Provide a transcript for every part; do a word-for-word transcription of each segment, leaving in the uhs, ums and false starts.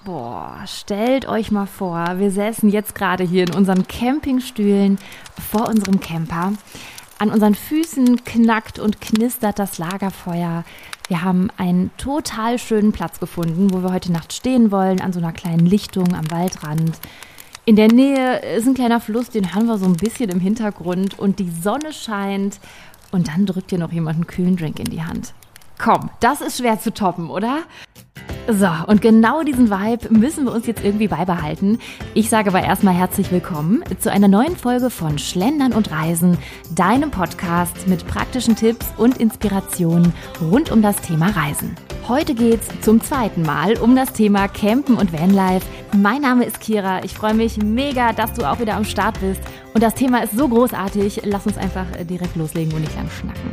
Boah, stellt euch mal vor, wir säßen jetzt gerade hier in unseren Campingstühlen vor unserem Camper. An unseren Füßen knackt und knistert das Lagerfeuer. Wir haben einen total schönen Platz gefunden, wo wir heute Nacht stehen wollen, an so einer kleinen Lichtung am Waldrand. In der Nähe ist ein kleiner Fluss, den hören wir so ein bisschen im Hintergrund und die Sonne scheint und dann drückt dir noch jemand einen kühlen Drink in die Hand. Komm, das ist schwer zu toppen, oder? So, und genau diesen Vibe müssen wir uns jetzt irgendwie beibehalten. Ich sage aber erstmal herzlich willkommen zu einer neuen Folge von Schlendern und Reisen, deinem Podcast mit praktischen Tipps und Inspirationen rund um das Thema Reisen. Heute geht's zum zweiten Mal um das Thema Campen und Vanlife. Mein Name ist Kira, ich freue mich mega, dass du auch wieder am Start bist. Und das Thema ist so großartig, lass uns einfach direkt loslegen und nicht lang schnacken.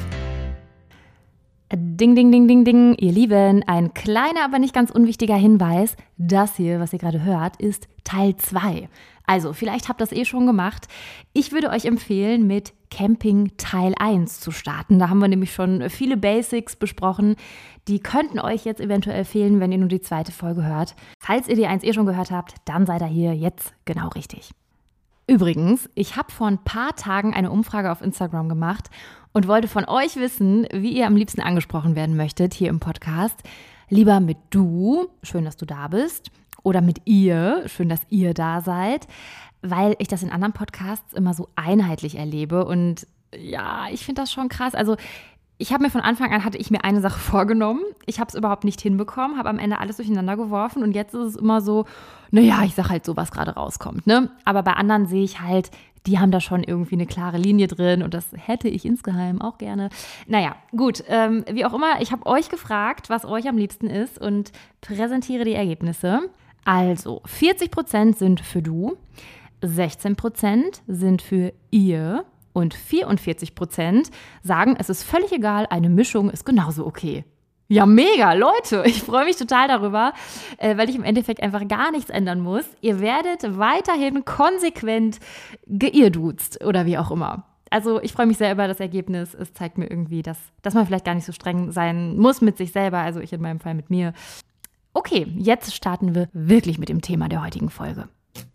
Ding, ding, ding, ding, ding, ihr Lieben, ein kleiner, aber nicht ganz unwichtiger Hinweis. Das hier, was ihr gerade hört, ist Teil zwei. Also, vielleicht habt ihr das eh schon gemacht. Ich würde euch empfehlen, mit Camping Teil eins zu starten. Da haben wir nämlich schon viele Basics besprochen. Die könnten euch jetzt eventuell fehlen, wenn ihr nur die zweite Folge hört. Falls ihr die eins eh schon gehört habt, dann seid ihr hier jetzt genau richtig. Übrigens, ich habe vor ein paar Tagen eine Umfrage auf Instagram gemacht und wollte von euch wissen, wie ihr am liebsten angesprochen werden möchtet hier im Podcast. Lieber mit du, schön, dass du da bist, oder mit ihr, schön, dass ihr da seid, weil ich das in anderen Podcasts immer so einheitlich erlebe und ja, ich finde das schon krass. Also ich habe mir von Anfang an, hatte ich mir eine Sache vorgenommen, ich habe es überhaupt nicht hinbekommen, habe am Ende alles durcheinander geworfen und jetzt ist es immer so, naja, ich sage halt so, was gerade rauskommt, ne? Aber bei anderen sehe ich halt, die haben da schon irgendwie eine klare Linie drin und das hätte ich insgeheim auch gerne. Naja, gut, ähm, wie auch immer, ich habe euch gefragt, was euch am liebsten ist und präsentiere die Ergebnisse. Also, vierzig Prozent sind für du, sechzehn Prozent sind für ihr und vierundvierzig Prozent sagen, es ist völlig egal, eine Mischung ist genauso okay. Ja, mega, Leute, ich freue mich total darüber, weil ich im Endeffekt einfach gar nichts ändern muss. Ihr werdet weiterhin konsequent geirrduzt oder wie auch immer. Also ich freue mich sehr über das Ergebnis. Es zeigt mir irgendwie, dass, dass man vielleicht gar nicht so streng sein muss mit sich selber, also ich in meinem Fall mit mir. Okay, jetzt starten wir wirklich mit dem Thema der heutigen Folge.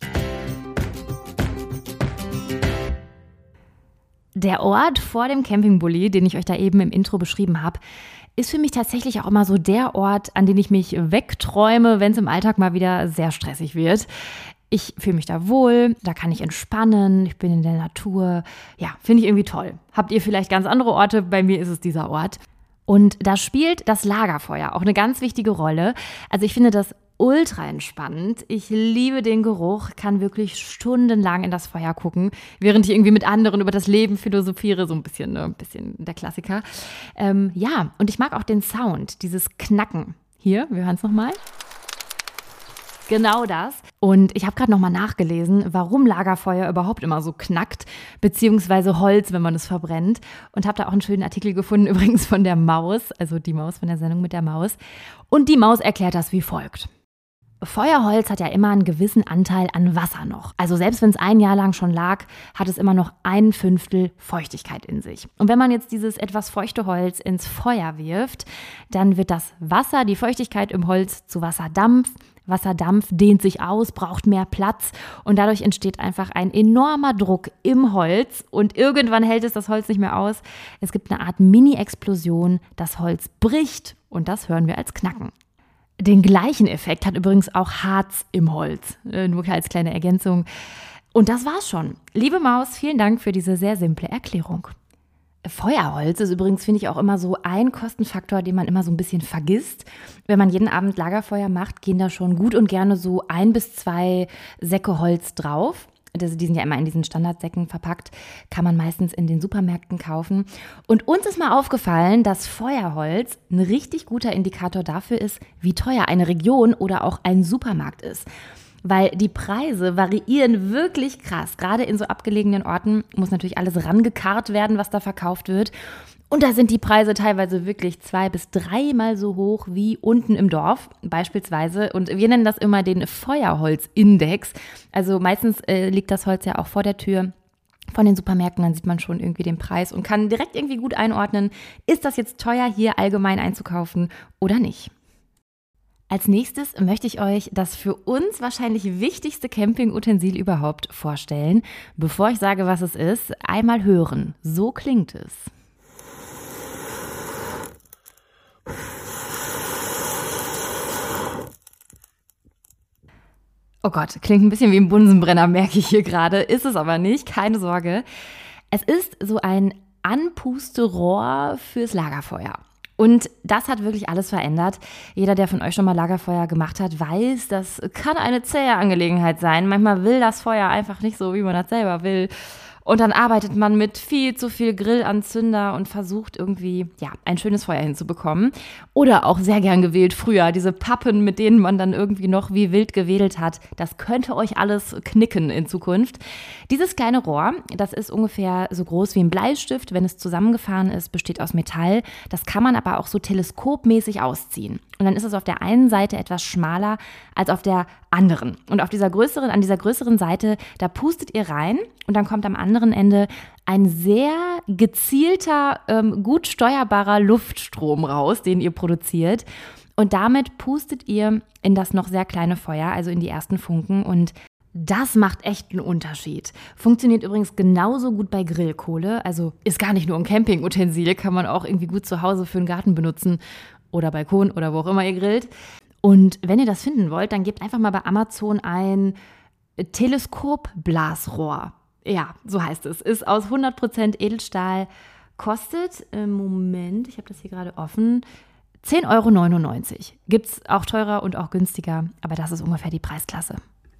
Der Ort vor dem Campingbully, den ich euch da eben im Intro beschrieben habe, ist für mich tatsächlich auch immer so der Ort, an den ich mich wegträume, wenn es im Alltag mal wieder sehr stressig wird. Ich fühle mich da wohl, da kann ich entspannen, ich bin in der Natur. Ja, finde ich irgendwie toll. Habt ihr vielleicht ganz andere Orte? Bei mir ist es dieser Ort. Und da spielt das Lagerfeuer auch eine ganz wichtige Rolle. Also ich finde das ultra entspannend. Ich liebe den Geruch, kann wirklich stundenlang in das Feuer gucken, während ich irgendwie mit anderen über das Leben philosophiere, so ein bisschen, ne, ein bisschen der Klassiker. Ähm, ja, und ich mag auch den Sound, dieses Knacken. Hier, wir hören es nochmal. Genau das. Und ich habe gerade nochmal nachgelesen, warum Lagerfeuer überhaupt immer so knackt, beziehungsweise Holz, wenn man es verbrennt. Und habe da auch einen schönen Artikel gefunden, übrigens von der Maus, also die Maus von der Sendung mit der Maus. Und die Maus erklärt das wie folgt. Feuerholz hat ja immer einen gewissen Anteil an Wasser noch. Also selbst wenn es ein Jahr lang schon lag, hat es immer noch ein Fünftel Feuchtigkeit in sich. Und wenn man jetzt dieses etwas feuchte Holz ins Feuer wirft, dann wird das Wasser, die Feuchtigkeit im Holz zu Wasserdampf. Wasserdampf dehnt sich aus, braucht mehr Platz und dadurch entsteht einfach ein enormer Druck im Holz und irgendwann hält es das Holz nicht mehr aus. Es gibt eine Art Mini-Explosion, das Holz bricht und das hören wir als Knacken. Den gleichen Effekt hat übrigens auch Harz im Holz, nur als kleine Ergänzung. Und das war's schon. Liebe Maus, vielen Dank für diese sehr simple Erklärung. Feuerholz ist übrigens, finde ich, auch immer so ein Kostenfaktor, den man immer so ein bisschen vergisst. Wenn man jeden Abend Lagerfeuer macht, gehen da schon gut und gerne so ein bis zwei Säcke Holz drauf. Das, die sind ja immer in diesen Standardsäcken verpackt, kann man meistens in den Supermärkten kaufen. Und uns ist mal aufgefallen, dass Feuerholz ein richtig guter Indikator dafür ist, wie teuer eine Region oder auch ein Supermarkt ist. Weil die Preise variieren wirklich krass. Gerade in so abgelegenen Orten muss natürlich alles rangekarrt werden, was da verkauft wird. Und da sind die Preise teilweise wirklich zwei- bis dreimal so hoch wie unten im Dorf beispielsweise. Und wir nennen das immer den Feuerholzindex. Also meistens äh, liegt das Holz ja auch vor der Tür von den Supermärkten. Dann sieht man schon irgendwie den Preis und kann direkt irgendwie gut einordnen, ist das jetzt teuer, hier allgemein einzukaufen oder nicht. Als nächstes möchte ich euch das für uns wahrscheinlich wichtigste Campingutensil überhaupt vorstellen. Bevor ich sage, was es ist, einmal hören. So klingt es. Oh Gott, klingt ein bisschen wie ein Bunsenbrenner, merke ich hier gerade. Ist es aber nicht, keine Sorge. Es ist so ein Anpusterohr fürs Lagerfeuer. Und das hat wirklich alles verändert. Jeder, der von euch schon mal Lagerfeuer gemacht hat, weiß, das kann eine zähe Angelegenheit sein. Manchmal will das Feuer einfach nicht so, wie man das selber will. Und dann arbeitet man mit viel zu viel Grillanzünder und versucht irgendwie, ja, ein schönes Feuer hinzubekommen. Oder auch sehr gern gewählt früher, diese Pappen, mit denen man dann irgendwie noch wie wild gewedelt hat. Das könnte euch alles knicken in Zukunft. Dieses kleine Rohr, das ist ungefähr so groß wie ein Bleistift, wenn es zusammengefahren ist, besteht aus Metall. Das kann man aber auch so teleskopmäßig ausziehen. Und dann ist es auf der einen Seite etwas schmaler als auf der anderen. Und auf dieser größeren, an dieser größeren Seite, da pustet ihr rein und dann kommt am anderen Ende ein sehr gezielter, ähm, gut steuerbarer Luftstrom raus, den ihr produziert. Und damit pustet ihr in das noch sehr kleine Feuer, also in die ersten Funken. Und das macht echt einen Unterschied. Funktioniert übrigens genauso gut bei Grillkohle. Also ist gar nicht nur ein Campingutensil, kann man auch irgendwie gut zu Hause für den Garten benutzen. Oder Balkon oder wo auch immer ihr grillt. Und wenn ihr das finden wollt, dann gebt einfach mal bei Amazon ein Teleskopblasrohr. Ja, so heißt es. Ist aus hundert Prozent Edelstahl, kostet, im Moment, ich habe das hier gerade offen, zehn Euro neunundneunzig. Gibt es auch teurer und auch günstiger, aber das ist ungefähr die Preisklasse.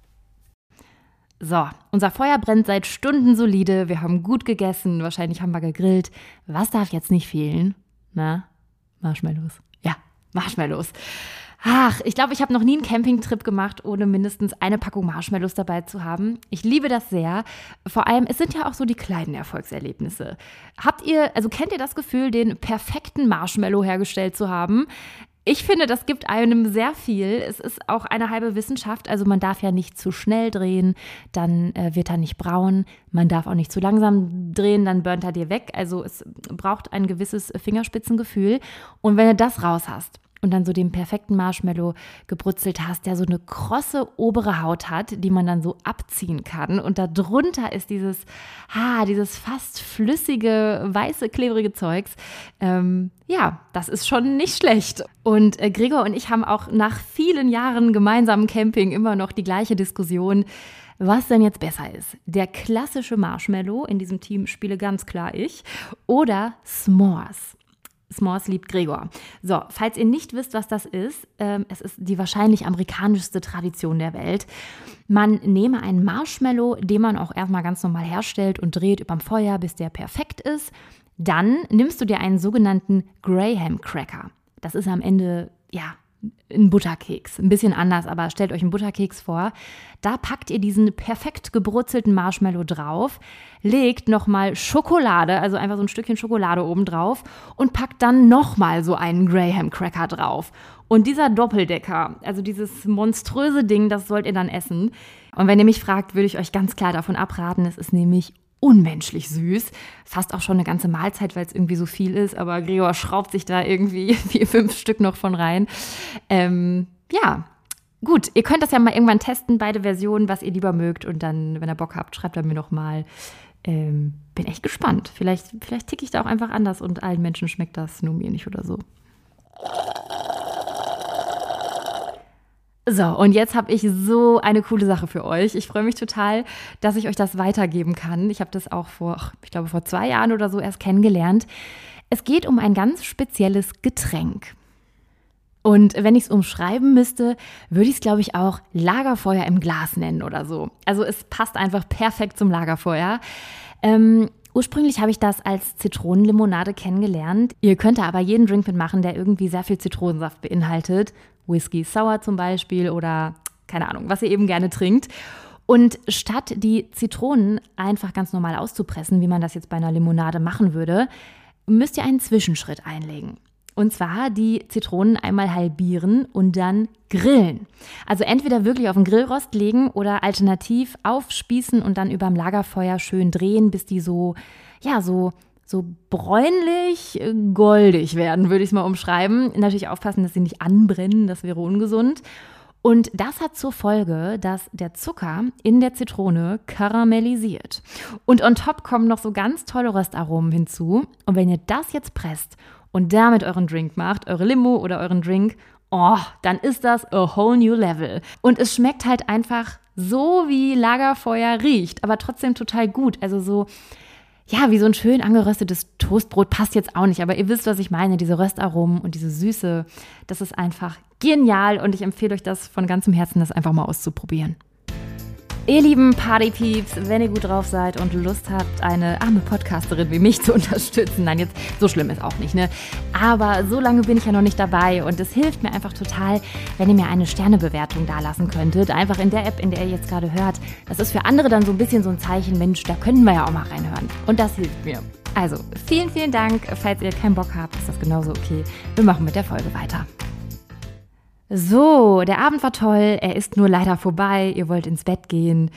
So, unser Feuer brennt seit Stunden solide, wir haben gut gegessen, wahrscheinlich haben wir gegrillt. Was darf jetzt nicht fehlen? Na, Marshmallows. Ja, Marshmallows. Ach, ich glaube, ich habe noch nie einen Campingtrip gemacht, ohne mindestens eine Packung Marshmallows dabei zu haben. Ich liebe das sehr. Vor allem, es sind ja auch so die kleinen Erfolgserlebnisse. Habt ihr, also kennt ihr das Gefühl, den perfekten Marshmallow hergestellt zu haben? Ich finde, das gibt einem sehr viel. Es ist auch eine halbe Wissenschaft. Also man darf ja nicht zu schnell drehen, dann äh, wird er nicht braun. Man darf auch nicht zu langsam drehen, dann burnt er dir weg. Also es braucht ein gewisses Fingerspitzengefühl. Und wenn du das raus hast und dann so den perfekten Marshmallow gebrutzelt hast, der so eine krosse obere Haut hat, die man dann so abziehen kann. Und da drunter ist dieses, ah, dieses fast flüssige, weiße, klebrige Zeugs. Ähm, ja, das ist schon nicht schlecht. Und äh, Gregor und ich haben auch nach vielen Jahren gemeinsamen Camping immer noch die gleiche Diskussion, was denn jetzt besser ist. Der klassische Marshmallow, in diesem Team spiele ganz klar ich, oder S'mores. S'mores liebt Gregor. So, falls ihr nicht wisst, was das ist, ähm, es ist die wahrscheinlich amerikanischste Tradition der Welt. Man nehme einen Marshmallow, den man auch erstmal ganz normal herstellt und dreht überm Feuer, bis der perfekt ist. Dann nimmst du dir einen sogenannten Graham Cracker. Das ist am Ende, ja, ein Butterkeks. Ein bisschen anders, aber stellt euch einen Butterkeks vor. Da packt ihr diesen perfekt gebrutzelten Marshmallow drauf, legt nochmal Schokolade, also einfach so ein Stückchen Schokolade oben drauf und packt dann nochmal so einen Graham Cracker drauf. Und dieser Doppeldecker, also dieses monströse Ding, das sollt ihr dann essen. Und wenn ihr mich fragt, würde ich euch ganz klar davon abraten. Es ist nämlich unmenschlich süß. Fast auch schon eine ganze Mahlzeit, weil es irgendwie so viel ist. Aber Gregor schraubt sich da irgendwie vier, fünf Stück noch von rein. Ähm, ja, gut. Ihr könnt das ja mal irgendwann testen, beide Versionen, was ihr lieber mögt. Und dann, wenn ihr Bock habt, schreibt er mir noch mal. Ähm, bin echt gespannt. Vielleicht, vielleicht ticke ich da auch einfach anders und allen Menschen schmeckt das, nur mir nicht oder so. So, und jetzt habe ich so eine coole Sache für euch. Ich freue mich total, dass ich euch das weitergeben kann. Ich habe das auch vor, ich glaube, vor zwei Jahren oder so erst kennengelernt. Es geht um ein ganz spezielles Getränk. Und wenn ich es umschreiben müsste, würde ich es, glaube ich, auch Lagerfeuer im Glas nennen oder so. Also es passt einfach perfekt zum Lagerfeuer. Ähm, ursprünglich habe ich das als Zitronenlimonade kennengelernt. Ihr könnt da aber jeden Drink mitmachen, der irgendwie sehr viel Zitronensaft beinhaltet. Whisky Sour zum Beispiel oder keine Ahnung, was ihr eben gerne trinkt. Und statt die Zitronen einfach ganz normal auszupressen, wie man das jetzt bei einer Limonade machen würde, müsst ihr einen Zwischenschritt einlegen. Und zwar die Zitronen einmal halbieren und dann grillen. Also entweder wirklich auf den Grillrost legen oder alternativ aufspießen und dann überm Lagerfeuer schön drehen, bis die so, ja, so so bräunlich, goldig werden, würde ich es mal umschreiben. Natürlich aufpassen, dass sie nicht anbrennen, das wäre ungesund. Und das hat zur Folge, dass der Zucker in der Zitrone karamellisiert. Und on top kommen noch so ganz tolle Röstaromen hinzu. Und wenn ihr das jetzt presst und damit euren Drink macht, eure Limo oder euren Drink, oh, dann ist das a whole new level. Und es schmeckt halt einfach so, wie Lagerfeuer riecht, aber trotzdem total gut. Also so, ja, wie so ein schön angeröstetes Toastbrot passt jetzt auch nicht, aber ihr wisst, was ich meine, diese Röstaromen und diese Süße, das ist einfach genial und ich empfehle euch das von ganzem Herzen, das einfach mal auszuprobieren. Ihr lieben Partypeeps, wenn ihr gut drauf seid und Lust habt, eine arme Podcasterin wie mich zu unterstützen, nein, jetzt so schlimm ist auch nicht, ne? Aber so lange bin ich ja noch nicht dabei und es hilft mir einfach total, wenn ihr mir eine Sternebewertung dalassen könntet, einfach in der App, in der ihr jetzt gerade hört. Das ist für andere dann so ein bisschen so ein Zeichen, Mensch, da können wir ja auch mal reinhören und das hilft mir. Also, vielen, vielen Dank. Falls ihr keinen Bock habt, ist das genauso okay. Wir machen mit der Folge weiter. So, der Abend war toll, er ist nur leider vorbei, ihr wollt ins Bett gehen.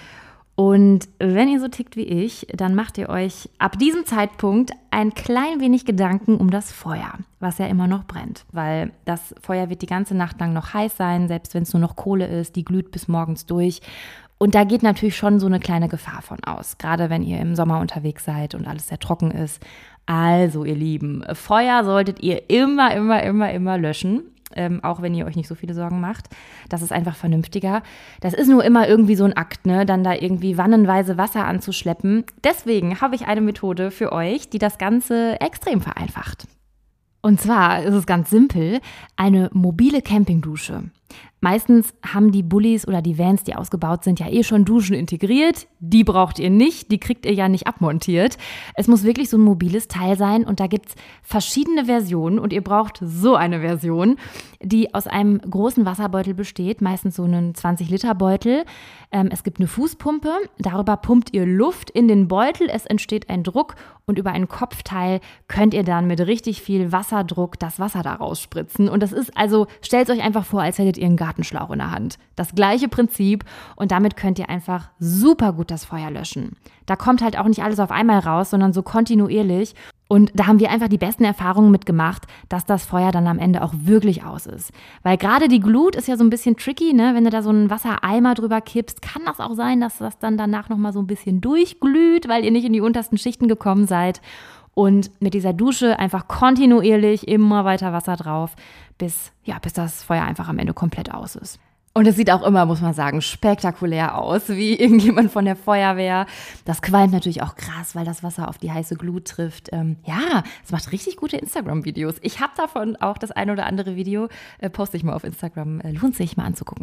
Und wenn ihr so tickt wie ich, dann macht ihr euch ab diesem Zeitpunkt ein klein wenig Gedanken um das Feuer, was ja immer noch brennt. Weil das Feuer wird die ganze Nacht lang noch heiß sein, selbst wenn es nur noch Kohle ist, die glüht bis morgens durch. Und da geht natürlich schon so eine kleine Gefahr von aus, gerade wenn ihr im Sommer unterwegs seid und alles sehr trocken ist. Also ihr Lieben, Feuer solltet ihr immer, immer, immer, immer löschen. Ähm, auch wenn ihr euch nicht so viele Sorgen macht. Das ist einfach vernünftiger. Das ist nur immer irgendwie so ein Akt, ne? Dann da irgendwie wannenweise Wasser anzuschleppen. Deswegen habe ich eine Methode für euch, die das Ganze extrem vereinfacht. Und zwar ist es ganz simpel, eine mobile Campingdusche. Meistens haben die Bullis oder die Vans, die ausgebaut sind, ja eh schon Duschen integriert. Die braucht ihr nicht, die kriegt ihr ja nicht abmontiert. Es muss wirklich so ein mobiles Teil sein und da gibt's verschiedene Versionen und ihr braucht so eine Version, die aus einem großen Wasserbeutel besteht, meistens so einen zwanzig Liter Beutel. Ähm, es gibt eine Fußpumpe, darüber pumpt ihr Luft in den Beutel, es entsteht ein Druck und über ein Kopfteil könnt ihr dann mit richtig viel Wasserdruck das Wasser da rausspritzen. Und das ist also, stellt euch einfach vor, als hättet ihr einen Gartenschlauch in der Hand. Das gleiche Prinzip und damit könnt ihr einfach super gut das Feuer löschen. Da kommt halt auch nicht alles auf einmal raus, sondern so kontinuierlich. Und da haben wir einfach die besten Erfahrungen mitgemacht, dass das Feuer dann am Ende auch wirklich aus ist. Weil gerade die Glut ist ja so ein bisschen tricky, ne? Wenn du da so einen Wassereimer drüber kippst, kann das auch sein, dass das dann danach nochmal so ein bisschen durchglüht, weil ihr nicht in die untersten Schichten gekommen seid. Und mit dieser Dusche einfach kontinuierlich immer weiter Wasser drauf, bis, ja, bis das Feuer einfach am Ende komplett aus ist. Und es sieht auch immer, muss man sagen, spektakulär aus, wie irgendjemand von der Feuerwehr. Das qualmt natürlich auch krass, weil das Wasser auf die heiße Glut trifft. Ähm, ja, es macht richtig gute Instagram-Videos. Ich habe davon auch das ein oder andere Video, äh, poste ich mal auf Instagram. Äh, lohnt sich mal anzugucken.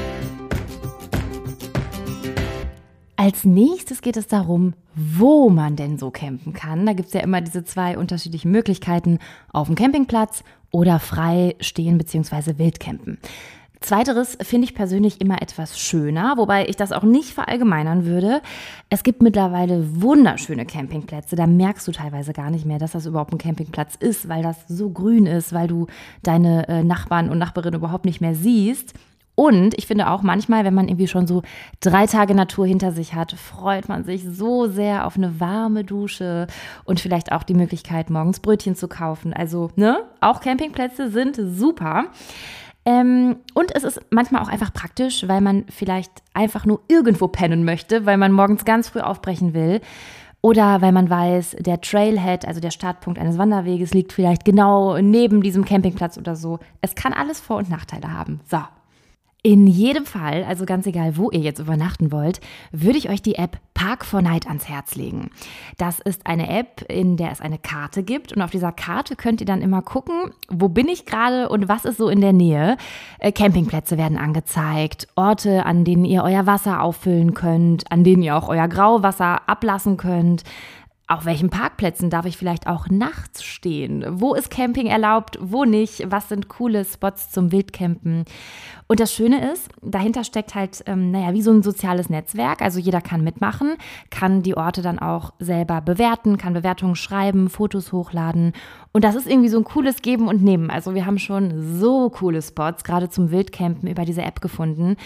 Als nächstes geht es darum, wo man denn so campen kann. Da gibt es ja immer diese zwei unterschiedlichen Möglichkeiten, auf dem Campingplatz oder frei stehen bzw. Wildcampen. Zweiteres finde ich persönlich immer etwas schöner, wobei ich das auch nicht verallgemeinern würde. Es gibt mittlerweile wunderschöne Campingplätze, da merkst du teilweise gar nicht mehr, dass das überhaupt ein Campingplatz ist, weil das so grün ist, weil du deine äh, Nachbarn und Nachbarinnen überhaupt nicht mehr siehst. Und ich finde auch manchmal, wenn man irgendwie schon so drei Tage Natur hinter sich hat, freut man sich so sehr auf eine warme Dusche und vielleicht auch die Möglichkeit, morgens Brötchen zu kaufen. Also, ne, auch Campingplätze sind super. Ähm, und es ist manchmal auch einfach praktisch, weil man vielleicht einfach nur irgendwo pennen möchte, weil man morgens ganz früh aufbrechen will. Oder weil man weiß, der Trailhead, also der Startpunkt eines Wanderweges, liegt vielleicht genau neben diesem Campingplatz oder so. Es kann alles Vor- und Nachteile haben. So. In jedem Fall, also ganz egal, wo ihr jetzt übernachten wollt, würde ich euch die App Park four Night ans Herz legen. Das ist eine App, in der es eine Karte gibt und auf dieser Karte könnt ihr dann immer gucken, wo bin ich gerade und was ist so in der Nähe. Äh, Campingplätze werden angezeigt, Orte, an denen ihr euer Wasser auffüllen könnt, an denen ihr auch euer Grauwasser ablassen könnt. Auf welchen Parkplätzen darf ich vielleicht auch nachts stehen? Wo ist Camping erlaubt, wo nicht? Was sind coole Spots zum Wildcampen? Und das Schöne ist, dahinter steckt halt, ähm, naja, wie so ein soziales Netzwerk. Also jeder kann mitmachen, kann die Orte dann auch selber bewerten, kann Bewertungen schreiben, Fotos hochladen. Und das ist irgendwie so ein cooles Geben und Nehmen. Also wir haben schon so coole Spots, gerade zum Wildcampen, über diese App gefunden.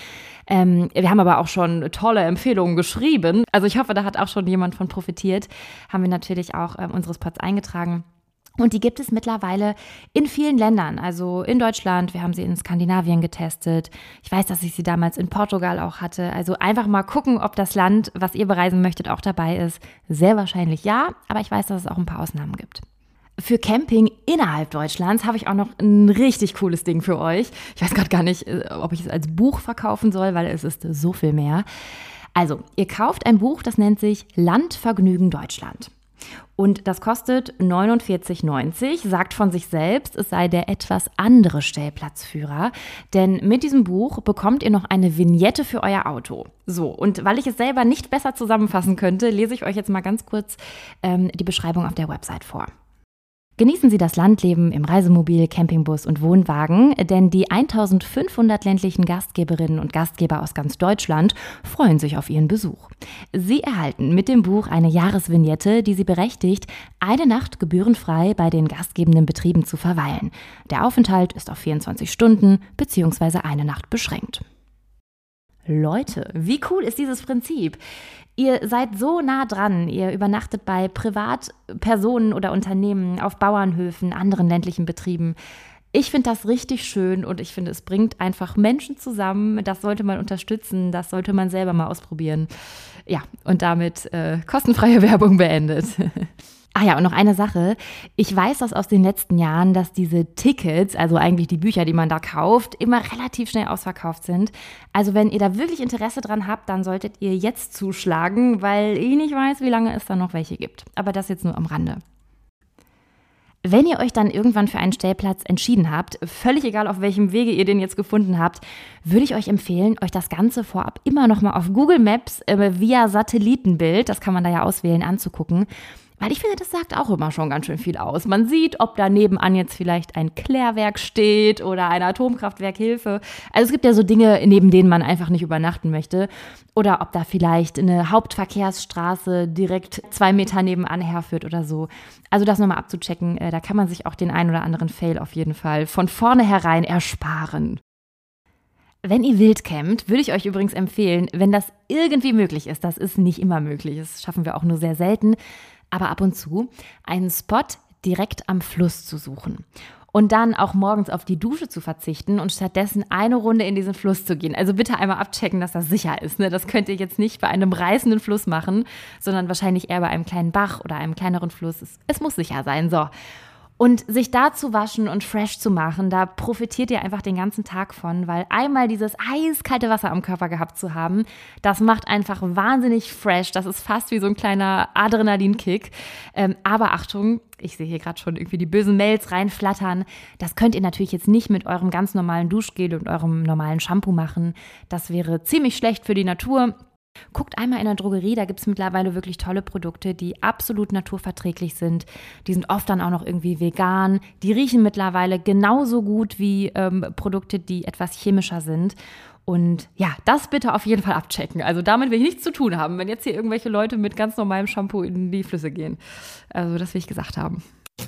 Ähm, wir haben aber auch schon tolle Empfehlungen geschrieben. Also ich hoffe, da hat auch schon jemand von profitiert. Haben wir natürlich auch ähm, unsere Spots eingetragen. Und die gibt es mittlerweile in vielen Ländern, also in Deutschland, wir haben sie in Skandinavien getestet. Ich weiß, dass ich sie damals in Portugal auch hatte. Also einfach mal gucken, ob das Land, was ihr bereisen möchtet, auch dabei ist. Sehr wahrscheinlich ja, aber ich weiß, dass es auch ein paar Ausnahmen gibt. Für Camping innerhalb Deutschlands habe ich auch noch ein richtig cooles Ding für euch. Ich weiß gerade gar nicht, ob ich es als Buch verkaufen soll, weil es ist so viel mehr. Also, ihr kauft ein Buch, das nennt sich Landvergnügen Deutschland. Und das kostet neunundvierzig neunzig, sagt von sich selbst, es sei der etwas andere Stellplatzführer. Denn mit diesem Buch bekommt ihr noch eine Vignette für euer Auto. So, und weil ich es selber nicht besser zusammenfassen könnte, lese ich euch jetzt mal ganz kurz ähm, die Beschreibung auf der Website vor. Genießen Sie das Landleben im Reisemobil, Campingbus und Wohnwagen, denn die eintausendfünfhundert ländlichen Gastgeberinnen und Gastgeber aus ganz Deutschland freuen sich auf Ihren Besuch. Sie erhalten mit dem Buch eine Jahresvignette, die Sie berechtigt, eine Nacht gebührenfrei bei den gastgebenden Betrieben zu verweilen. Der Aufenthalt ist auf vierundzwanzig Stunden bzw. eine Nacht beschränkt. Leute, wie cool ist dieses Prinzip? Ihr seid so nah dran, ihr übernachtet bei Privatpersonen oder Unternehmen, auf Bauernhöfen, anderen ländlichen Betrieben. Ich finde das richtig schön und ich finde, es bringt einfach Menschen zusammen. Das sollte man unterstützen, das sollte man selber mal ausprobieren. Ja, und damit äh, kostenfreie Werbung beendet. Ah ja, und noch eine Sache. Ich weiß das aus den letzten Jahren, dass diese Tickets, also eigentlich die Bücher, die man da kauft, immer relativ schnell ausverkauft sind. Also wenn ihr da wirklich Interesse dran habt, dann solltet ihr jetzt zuschlagen, weil ich nicht weiß, wie lange es da noch welche gibt. Aber das jetzt nur am Rande. Wenn ihr euch dann irgendwann für einen Stellplatz entschieden habt, völlig egal auf welchem Wege ihr den jetzt gefunden habt, würde ich euch empfehlen, euch das Ganze vorab immer noch mal auf Google Maps äh, via Satellitenbild, das kann man da ja auswählen, anzugucken. Weil ich finde, das sagt auch immer schon ganz schön viel aus. Man sieht, ob da nebenan jetzt vielleicht ein Klärwerk steht oder ein Atomkraftwerk Hilfe. Also es gibt ja so Dinge, neben denen man einfach nicht übernachten möchte. Oder ob da vielleicht eine Hauptverkehrsstraße direkt zwei Meter nebenan herführt oder so. Also das nochmal abzuchecken, da kann man sich auch den einen oder anderen Fail auf jeden Fall von vornherein ersparen. Wenn ihr wild campt, würde ich euch übrigens empfehlen, wenn das irgendwie möglich ist, das ist nicht immer möglich, das schaffen wir auch nur sehr selten, aber ab und zu, einen Spot direkt am Fluss zu suchen. Und dann auch morgens auf die Dusche zu verzichten und stattdessen eine Runde in diesen Fluss zu gehen. Also bitte einmal abchecken, dass das sicher ist. Ne? Das könnt ihr jetzt nicht bei einem reißenden Fluss machen, sondern wahrscheinlich eher bei einem kleinen Bach oder einem kleineren Fluss. Es, es muss sicher sein, so. Und sich da zu waschen und fresh zu machen, da profitiert ihr einfach den ganzen Tag von, weil einmal dieses eiskalte Wasser am Körper gehabt zu haben, das macht einfach wahnsinnig fresh. Das ist fast wie so ein kleiner Adrenalinkick. Ähm, aber Achtung, ich sehe hier gerade schon irgendwie die bösen Mails reinflattern. Das könnt ihr natürlich jetzt nicht mit eurem ganz normalen Duschgel und eurem normalen Shampoo machen. Das wäre ziemlich schlecht für die Natur. Guckt einmal in der Drogerie, da gibt es mittlerweile wirklich tolle Produkte, die absolut naturverträglich sind. Die sind oft dann auch noch irgendwie vegan. Die riechen mittlerweile genauso gut wie ähm, Produkte, die etwas chemischer sind. Und ja, das bitte auf jeden Fall abchecken. Also damit will ich nichts zu tun haben, wenn jetzt hier irgendwelche Leute mit ganz normalem Shampoo in die Flüsse gehen. Also das will ich gesagt haben.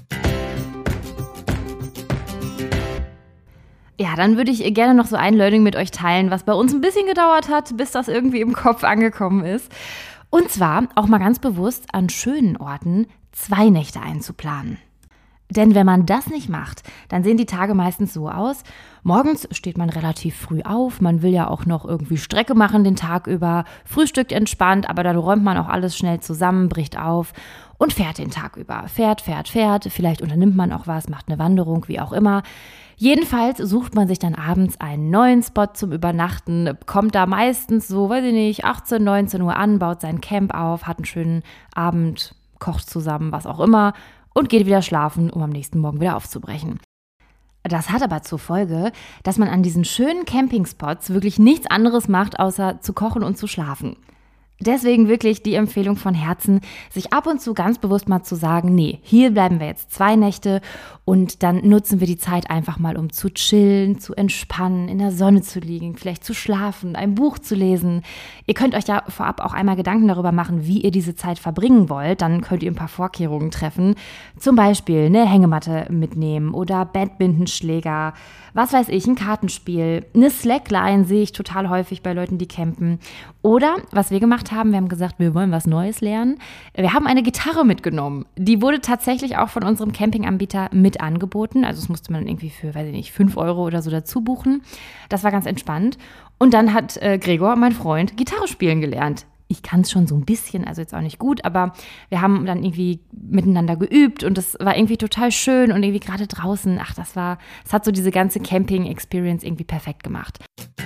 Ja, dann würde ich gerne noch so ein Learning mit euch teilen, was bei uns ein bisschen gedauert hat, bis das irgendwie im Kopf angekommen ist. Und zwar auch mal ganz bewusst an schönen Orten zwei Nächte einzuplanen. Denn wenn man das nicht macht, dann sehen die Tage meistens so aus. Morgens steht man relativ früh auf, man will ja auch noch irgendwie Strecke machen den Tag über, frühstückt entspannt, aber dann räumt man auch alles schnell zusammen, bricht auf und fährt den Tag über. Fährt, fährt, fährt, vielleicht unternimmt man auch was, macht eine Wanderung, wie auch immer. Jedenfalls sucht man sich dann abends einen neuen Spot zum Übernachten, kommt da meistens so, weiß ich nicht, achtzehn, neunzehn Uhr an, baut sein Camp auf, hat einen schönen Abend, kocht zusammen, was auch immer und geht wieder schlafen, um am nächsten Morgen wieder aufzubrechen. Das hat aber zur Folge, dass man an diesen schönen Campingspots wirklich nichts anderes macht, außer zu kochen und zu schlafen. Deswegen wirklich die Empfehlung von Herzen, sich ab und zu ganz bewusst mal zu sagen, nee, hier bleiben wir jetzt zwei Nächte und dann nutzen wir die Zeit einfach mal, um zu chillen, zu entspannen, in der Sonne zu liegen, vielleicht zu schlafen, ein Buch zu lesen. Ihr könnt euch ja vorab auch einmal Gedanken darüber machen, wie ihr diese Zeit verbringen wollt. Dann könnt ihr ein paar Vorkehrungen treffen. Zum Beispiel eine Hängematte mitnehmen oder Badmintonschläger, was weiß ich, ein Kartenspiel. Eine Slackline sehe ich total häufig bei Leuten, die campen. Oder, was wir gemacht haben, wir haben gesagt, wir wollen was Neues lernen. Wir haben eine Gitarre mitgenommen. Die wurde tatsächlich auch von unserem Campinganbieter mit angeboten. Also das musste man irgendwie für, weiß ich nicht, fünf Euro oder so dazu buchen. Das war ganz entspannt. Und dann hat äh, Gregor, mein Freund, Gitarre spielen gelernt. Ich kann es schon so ein bisschen, also jetzt auch nicht gut, aber wir haben dann irgendwie miteinander geübt und das war irgendwie total schön und irgendwie gerade draußen, ach, das war, es hat so diese ganze Camping-Experience irgendwie perfekt gemacht.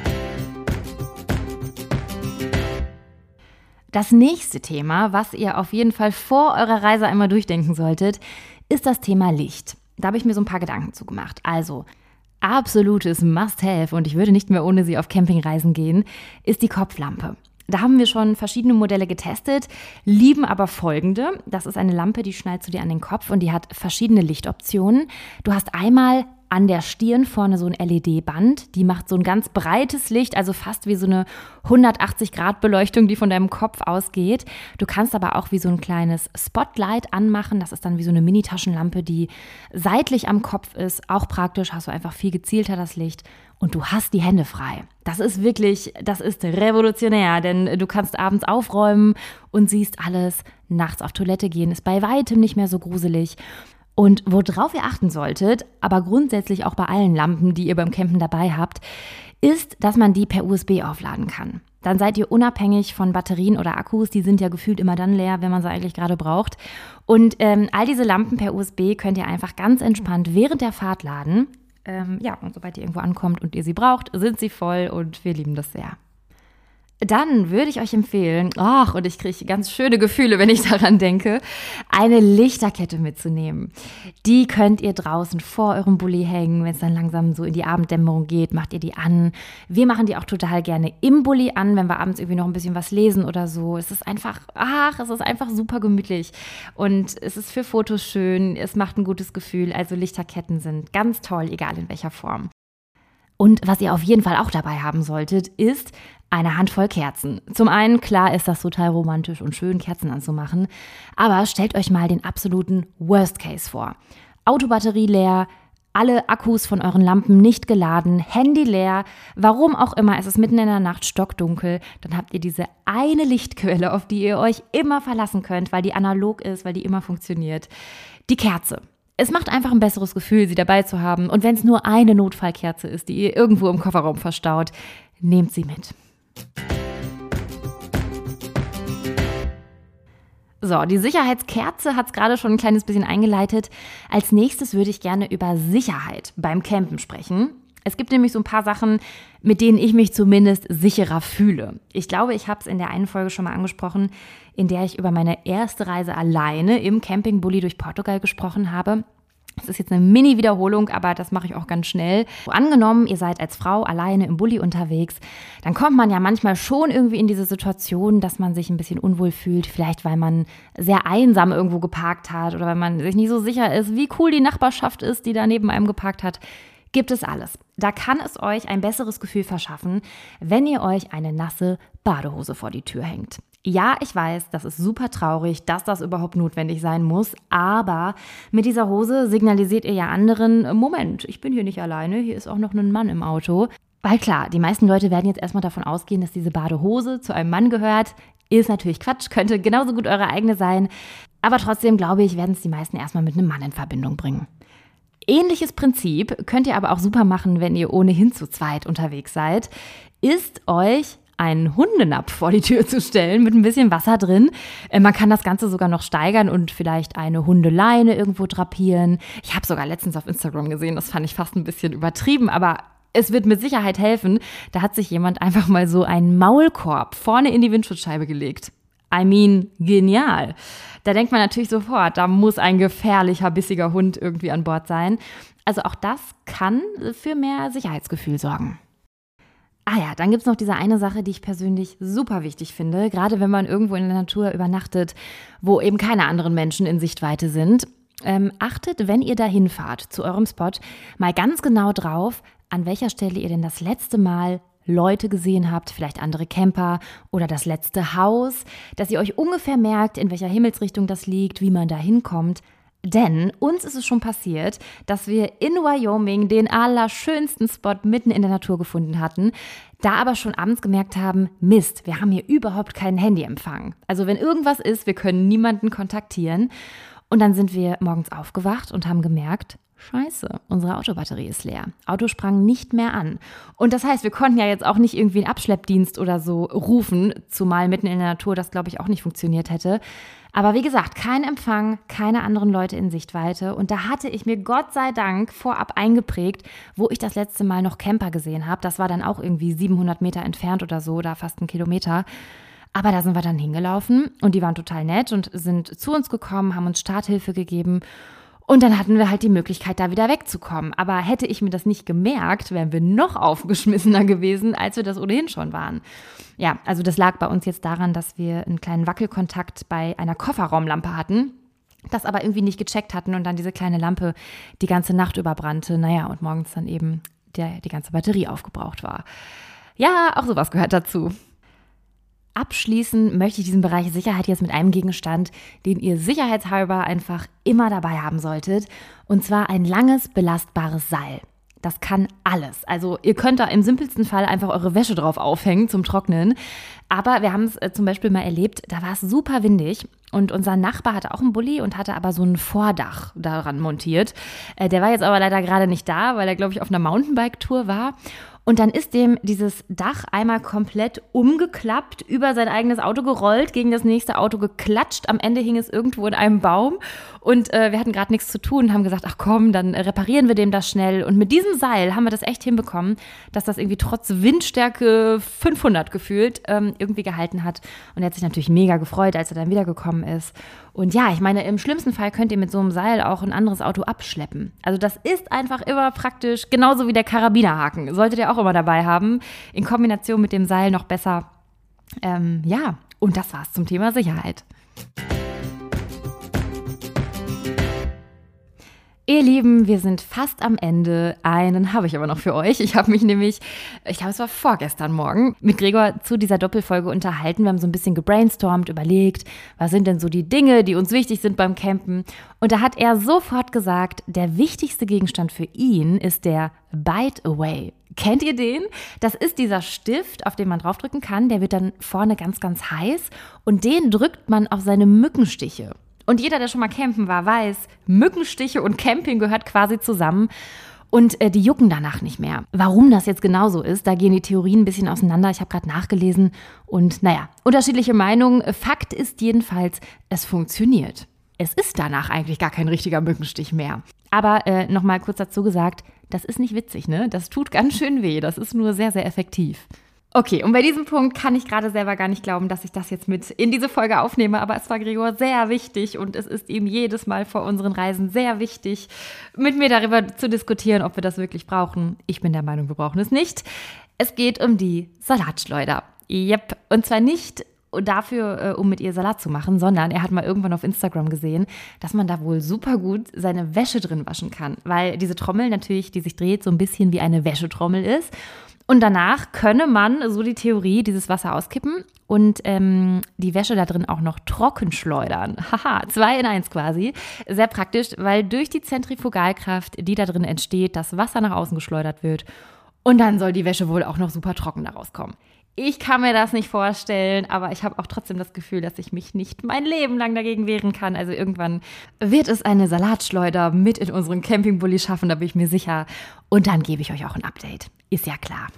Das nächste Thema, was ihr auf jeden Fall vor eurer Reise einmal durchdenken solltet, ist das Thema Licht. Da habe ich mir so ein paar Gedanken zu gemacht. Also, absolutes Must-Have, und ich würde nicht mehr ohne sie auf Campingreisen gehen, ist die Kopflampe. Da haben wir schon verschiedene Modelle getestet, lieben aber folgende. Das ist eine Lampe, die schnallst du dir an den Kopf und die hat verschiedene Lichtoptionen. Du hast einmal an der Stirn vorne so ein L E D-Band, die macht so ein ganz breites Licht, also fast wie so eine hundertachtzig Grad Beleuchtung, die von deinem Kopf ausgeht. Du kannst aber auch wie so ein kleines Spotlight anmachen, das ist dann wie so eine Mini-Taschenlampe, die seitlich am Kopf ist, auch praktisch, hast du einfach viel gezielter das Licht und du hast die Hände frei. Das ist wirklich, das ist revolutionär, denn du kannst abends aufräumen und siehst alles, nachts auf Toilette gehen ist bei weitem nicht mehr so gruselig. Und worauf ihr achten solltet, aber grundsätzlich auch bei allen Lampen, die ihr beim Campen dabei habt, ist, dass man die per U S B aufladen kann. Dann seid ihr unabhängig von Batterien oder Akkus, die sind ja gefühlt immer dann leer, wenn man sie eigentlich gerade braucht. Und ähm, all diese Lampen per U S B könnt ihr einfach ganz entspannt während der Fahrt laden. Ähm, ja, und sobald ihr irgendwo ankommt und ihr sie braucht, sind sie voll und wir lieben das sehr. Dann würde ich euch empfehlen, ach, und ich kriege ganz schöne Gefühle, wenn ich daran denke, eine Lichterkette mitzunehmen. Die könnt ihr draußen vor eurem Bulli hängen, wenn es dann langsam so in die Abenddämmerung geht, macht ihr die an. Wir machen die auch total gerne im Bulli an, wenn wir abends irgendwie noch ein bisschen was lesen oder so. Es ist einfach, ach, es ist einfach super gemütlich und es ist für Fotos schön, es macht ein gutes Gefühl. Also Lichterketten sind ganz toll, egal in welcher Form. Und was ihr auf jeden Fall auch dabei haben solltet, ist eine Handvoll Kerzen. Zum einen, klar ist das total romantisch und schön, Kerzen anzumachen, aber stellt euch mal den absoluten Worst Case vor. Autobatterie leer, alle Akkus von euren Lampen nicht geladen, Handy leer, warum auch immer, es ist mitten in der Nacht stockdunkel, dann habt ihr diese eine Lichtquelle, auf die ihr euch immer verlassen könnt, weil die analog ist, weil die immer funktioniert. Die Kerze. Es macht einfach ein besseres Gefühl, sie dabei zu haben. Und wenn es nur eine Notfallkerze ist, die ihr irgendwo im Kofferraum verstaut, nehmt sie mit. So, die Sicherheitskerze hat es gerade schon ein kleines bisschen eingeleitet. Als nächstes würde ich gerne über Sicherheit beim Campen sprechen. Es gibt nämlich so ein paar Sachen, mit denen ich mich zumindest sicherer fühle. Ich glaube, ich habe es in der einen Folge schon mal angesprochen, in der ich über meine erste Reise alleine im Campingbully durch Portugal gesprochen habe. Das ist jetzt eine Mini-Wiederholung, aber das mache ich auch ganz schnell. Angenommen, ihr seid als Frau alleine im Bulli unterwegs, dann kommt man ja manchmal schon irgendwie in diese Situation, dass man sich ein bisschen unwohl fühlt. Vielleicht, weil man sehr einsam irgendwo geparkt hat oder weil man sich nicht so sicher ist, wie cool die Nachbarschaft ist, die da neben einem geparkt hat. Gibt es alles. Da kann es euch ein besseres Gefühl verschaffen, wenn ihr euch eine nasse Badehose vor die Tür hängt. Ja, ich weiß, das ist super traurig, dass das überhaupt notwendig sein muss, aber mit dieser Hose signalisiert ihr ja anderen, Moment, ich bin hier nicht alleine, hier ist auch noch ein Mann im Auto. Weil klar, die meisten Leute werden jetzt erstmal davon ausgehen, dass diese Badehose zu einem Mann gehört. Ist natürlich Quatsch, könnte genauso gut eure eigene sein, aber trotzdem glaube ich, werden es die meisten erstmal mit einem Mann in Verbindung bringen. Ähnliches Prinzip könnt ihr aber auch super machen, wenn ihr ohnehin zu zweit unterwegs seid, ist euch einen Hundenapf vor die Tür zu stellen mit ein bisschen Wasser drin. Man kann das Ganze sogar noch steigern und vielleicht eine Hundeleine irgendwo drapieren. Ich habe sogar letztens auf Instagram gesehen, das fand ich fast ein bisschen übertrieben, aber es wird mit Sicherheit helfen. Da hat sich jemand einfach mal so einen Maulkorb vorne in die Windschutzscheibe gelegt. I mean, genial. Da denkt man natürlich sofort, da muss ein gefährlicher, bissiger Hund irgendwie an Bord sein. Also auch das kann für mehr Sicherheitsgefühl sorgen. Ah ja, dann gibt es noch diese eine Sache, die ich persönlich super wichtig finde, gerade wenn man irgendwo in der Natur übernachtet, wo eben keine anderen Menschen in Sichtweite sind. Ähm, achtet, wenn ihr dahin fahrt, zu eurem Spot, mal ganz genau drauf, an welcher Stelle ihr denn das letzte Mal Leute gesehen habt, vielleicht andere Camper oder das letzte Haus, dass ihr euch ungefähr merkt, in welcher Himmelsrichtung das liegt, wie man da hinkommt. Denn uns ist es schon passiert, dass wir in Wyoming den allerschönsten Spot mitten in der Natur gefunden hatten, da aber schon abends gemerkt haben, Mist, wir haben hier überhaupt keinen Handyempfang. Also wenn irgendwas ist, wir können niemanden kontaktieren. Und dann sind wir morgens aufgewacht und haben gemerkt, Scheiße, unsere Autobatterie ist leer. Auto sprang nicht mehr an. Und das heißt, wir konnten ja jetzt auch nicht irgendwie einen Abschleppdienst oder so rufen, zumal mitten in der Natur das, glaube ich, auch nicht funktioniert hätte. Aber wie gesagt, kein Empfang, keine anderen Leute in Sichtweite. Und da hatte ich mir Gott sei Dank vorab eingeprägt, wo ich das letzte Mal noch Camper gesehen habe. Das war dann auch irgendwie siebenhundert Meter entfernt oder so, oder fast einen Kilometer. Aber da sind wir dann hingelaufen und die waren total nett und sind zu uns gekommen, haben uns Starthilfe gegeben. Und dann hatten wir halt die Möglichkeit, da wieder wegzukommen. Aber hätte ich mir das nicht gemerkt, wären wir noch aufgeschmissener gewesen, als wir das ohnehin schon waren. Ja, also das lag bei uns jetzt daran, dass wir einen kleinen Wackelkontakt bei einer Kofferraumlampe hatten, das aber irgendwie nicht gecheckt hatten und dann diese kleine Lampe die ganze Nacht überbrannte. Naja, und morgens dann eben der, die ganze Batterie aufgebraucht war. Ja, auch sowas gehört dazu. Abschließen möchte ich diesen Bereich Sicherheit jetzt mit einem Gegenstand, den ihr sicherheitshalber einfach immer dabei haben solltet. Und zwar ein langes, belastbares Seil. Das kann alles. Also ihr könnt da im simpelsten Fall einfach eure Wäsche drauf aufhängen zum Trocknen. Aber wir haben es äh, zum Beispiel mal erlebt, da war es super windig und unser Nachbar hatte auch einen Bulli und hatte aber so ein Vordach daran montiert. Äh, der war jetzt aber leider gerade nicht da, weil er, glaube ich, auf einer Mountainbike-Tour war. Und dann ist dem dieses Dach einmal komplett umgeklappt, über sein eigenes Auto gerollt, gegen das nächste Auto geklatscht. Am Ende hing es irgendwo in einem Baum und äh, wir hatten gerade nichts zu tun und haben gesagt, ach komm, dann reparieren wir dem das schnell. Und mit diesem Seil haben wir das echt hinbekommen, dass das irgendwie trotz Windstärke fünfhundert gefühlt ähm, irgendwie gehalten hat. Und er hat sich natürlich mega gefreut, als er dann wiedergekommen ist. Und ja, ich meine, im schlimmsten Fall könnt ihr mit so einem Seil auch ein anderes Auto abschleppen. Also das ist einfach immer praktisch, genauso wie der Karabinerhaken. Solltet ihr auch immer dabei haben. In Kombination mit dem Seil noch besser. Ähm, ja, und das war's zum Thema Sicherheit. Ihr Lieben, wir sind fast am Ende. Einen habe ich aber noch für euch. Ich habe mich nämlich, ich glaube, es war vorgestern Morgen, mit Gregor zu dieser Doppelfolge unterhalten. Wir haben so ein bisschen gebrainstormt, überlegt, was sind denn so die Dinge, die uns wichtig sind beim Campen. Und da hat er sofort gesagt, der wichtigste Gegenstand für ihn ist der Bite Away. Kennt ihr den? Das ist dieser Stift, auf den man draufdrücken kann. Der wird dann vorne ganz, ganz heiß und den drückt man auf seine Mückenstiche. Und jeder, der schon mal campen war, weiß, Mückenstiche und Camping gehört quasi zusammen. Und äh, die jucken danach nicht mehr. Warum das jetzt genau so ist, da gehen die Theorien ein bisschen auseinander. Ich habe gerade nachgelesen und naja, unterschiedliche Meinungen. Fakt ist jedenfalls, es funktioniert. Es ist danach eigentlich gar kein richtiger Mückenstich mehr. Aber äh, nochmal kurz dazu gesagt, das ist nicht witzig, ne? Das tut ganz schön weh. Das ist nur sehr, sehr effektiv. Okay, und bei diesem Punkt kann ich gerade selber gar nicht glauben, dass ich das jetzt mit in diese Folge aufnehme, aber es war Gregor sehr wichtig und es ist ihm jedes Mal vor unseren Reisen sehr wichtig, mit mir darüber zu diskutieren, ob wir das wirklich brauchen. Ich bin der Meinung, wir brauchen es nicht. Es geht um die Salatschleuder. Yep, und zwar nicht dafür, um mit ihr Salat zu machen, sondern er hat mal irgendwann auf Instagram gesehen, dass man da wohl super gut seine Wäsche drin waschen kann, weil diese Trommel natürlich, die sich dreht, so ein bisschen wie eine Wäschetrommel ist. Und danach könne man, so die Theorie, dieses Wasser auskippen und ähm, die Wäsche da drin auch noch trocken schleudern. Haha, zwei in eins quasi. Sehr praktisch, weil durch die Zentrifugalkraft, die da drin entsteht, das Wasser nach außen geschleudert wird. Und dann soll die Wäsche wohl auch noch super trocken daraus kommen. Ich kann mir das nicht vorstellen, aber ich habe auch trotzdem das Gefühl, dass ich mich nicht mein Leben lang dagegen wehren kann. Also irgendwann wird es eine Salatschleuder mit in unseren Campingbully schaffen, da bin ich mir sicher. Und dann gebe ich euch auch ein Update. Ist ja klar.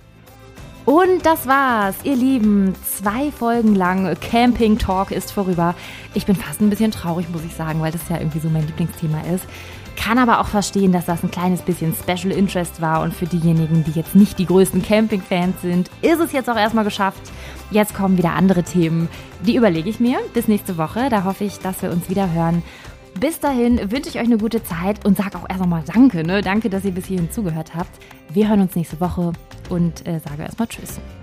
Und das war's, ihr Lieben. Zwei Folgen lang Camping Talk ist vorüber. Ich bin fast ein bisschen traurig, muss ich sagen, weil das ja irgendwie so mein Lieblingsthema ist. Kann aber auch verstehen, dass das ein kleines bisschen Special Interest war und für diejenigen, die jetzt nicht die größten Camping-Fans sind, ist es jetzt auch erstmal geschafft. Jetzt kommen wieder andere Themen. Die überlege ich mir bis nächste Woche. Da hoffe ich, dass wir uns wieder hören. Bis dahin wünsche ich euch eine gute Zeit und sage auch erst nochmal Danke, ne? Danke, dass ihr bis hierhin zugehört habt. Wir hören uns nächste Woche. und äh, sage erstmal Tschüss.